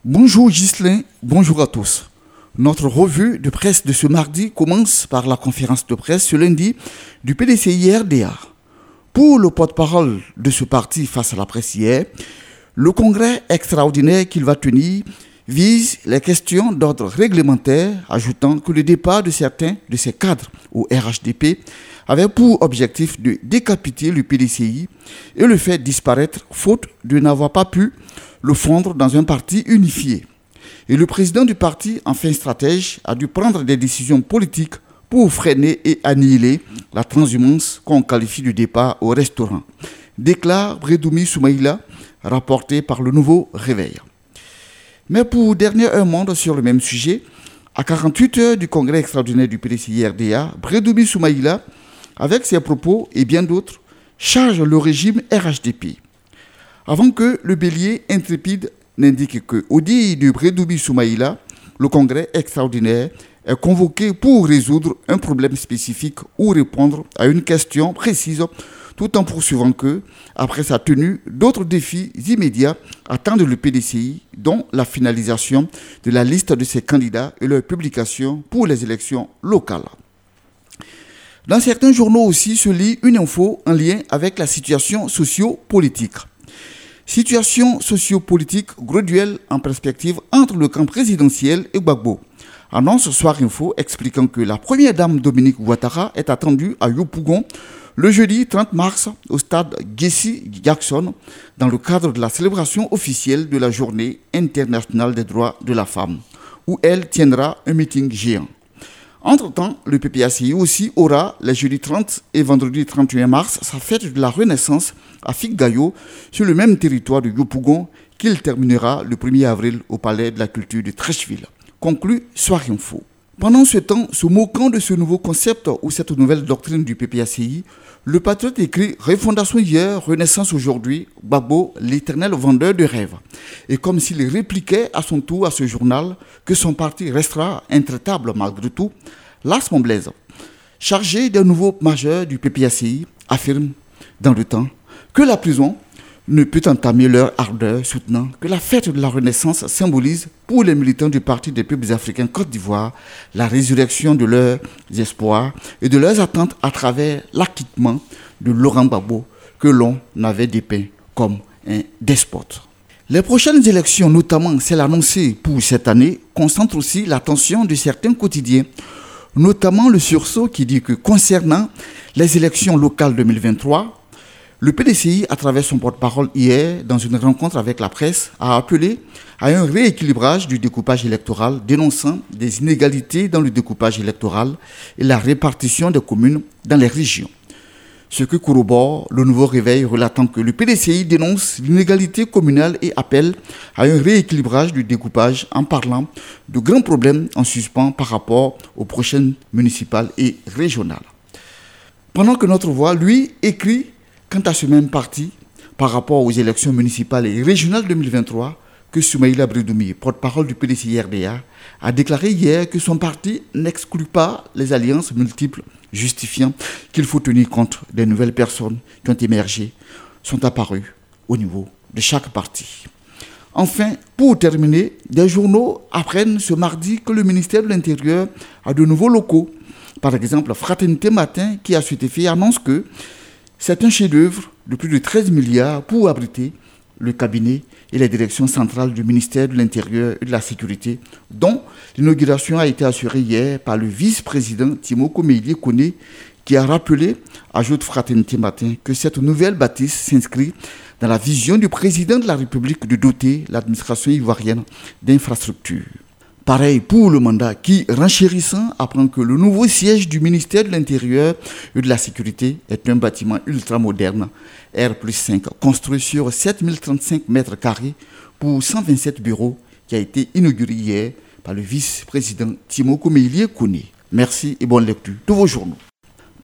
Bonjour Ghislain, bonjour à tous. Notre revue de presse de ce mardi commence par la conférence de presse ce lundi du PDCI-RDA. Pour le porte-parole de ce parti face à la presse hier, le congrès extraordinaire qu'il va tenir vise les questions d'ordre réglementaire, ajoutant que le départ de certains de ses cadres au RHDP avait pour objectif de décapiter le PDCI et le faire disparaître faute de n'avoir pas pu le fondre dans un parti unifié. Et le président du parti, enfin stratège, a dû prendre des décisions politiques pour freiner et annihiler la transhumance qu'on qualifie de départ au restaurant, déclare Brédoumi Soumaïla, rapporté par le Nouveau Réveil. Mais pour dernier un monde sur le même sujet, à 48 heures du congrès extraordinaire du PDCI-RDA, Brédoumi Soumaïla, avec ses propos et bien d'autres, charge le régime RHDP. Avant que le bélier intrépide n'indique que, au dit de Brédoumi Soumaïla, le congrès extraordinaire est convoqué pour résoudre un problème spécifique ou répondre à une question précise, tout en poursuivant que, après sa tenue, d'autres défis immédiats attendent le PDCI, dont la finalisation de la liste de ses candidats et leur publication pour les élections locales. Dans certains journaux aussi se lit une info en lien avec la situation socio-politique. Situation socio-politique graduelle en perspective entre le camp présidentiel et Gbagbo. Annonce Soir Info expliquant que la première dame Dominique Ouattara est attendue à Yopougon le jeudi 30 mars au stade Jesse Jackson dans le cadre de la célébration officielle de la Journée internationale des droits de la femme, où elle tiendra un meeting géant. Entre-temps, le PPACI aussi aura les jeudi 30 et vendredi 31 mars sa fête de la Renaissance à Figuegayo sur le même territoire de Yopougon qu'il terminera le 1er avril au Palais de la Culture de Trècheville. Conclut Soir Info. Pendant ce temps, se moquant de ce nouveau concept ou cette nouvelle doctrine du PPACI, le patriote écrit « Refondation hier, Renaissance aujourd'hui, Gbagbo, l'éternel vendeur de rêves ». Et comme s'il répliquait à son tour à ce journal que son parti restera intraitable malgré tout, Las Blaise, chargé d'un nouveau majeur du PPACI, affirme dans le temps que la prison ne peut entamer leur ardeur, soutenant que la fête de la Renaissance symbolise pour les militants du Parti des peuples africains Côte d'Ivoire la résurrection de leurs espoirs et de leurs attentes à travers l'acquittement de Laurent Gbagbo que l'on avait dépeint comme un despote. Les prochaines élections, notamment celles annoncées pour cette année, concentrent aussi l'attention de certains quotidiens, notamment le sursaut qui dit que concernant les élections locales 2023, le PDCI, à travers son porte-parole hier, dans une rencontre avec la presse, a appelé à un rééquilibrage du découpage électoral, dénonçant des inégalités dans le découpage électoral et la répartition des communes dans les régions. Ce que corrobore le Nouveau Réveil relatant que le PDCI dénonce l'inégalité communale et appelle à un rééquilibrage du découpage en parlant de grands problèmes en suspens par rapport aux prochaines municipales et régionales. Pendant que Notre Voix, lui, écrit quant à ce même parti, par rapport aux élections municipales et régionales 2023, que Soumaïla Brédoumi, porte-parole du PDCI-RDA, a déclaré hier que son parti n'exclut pas les alliances multiples, justifiant qu'il faut tenir compte des nouvelles personnes qui ont émergé, sont apparues au niveau de chaque parti. Enfin, pour terminer, des journaux apprennent ce mardi que le ministère de l'Intérieur a de nouveaux locaux. Par exemple, Fraternité Matin, qui à cet effet annonce que c'est un chef-d'œuvre de plus de 13 milliards pour abriter le cabinet et les directions centrales du ministère de l'Intérieur et de la Sécurité, dont l'inauguration a été assurée hier par le vice-président Timoko Meïlie Kone, qui a rappelé, ajoute Fraternité Matin, que cette nouvelle bâtisse s'inscrit dans la vision du président de la République de doter l'administration ivoirienne d'infrastructures. Pareil pour le mandat qui, renchérissant, apprend que le nouveau siège du ministère de l'Intérieur et de la Sécurité est un bâtiment ultramoderne, R+5, construit sur 7035 mètres carrés pour 127 bureaux, qui a été inauguré hier par le vice-président Timoko Meïlie Kone. Merci et bonne lecture de vos journaux.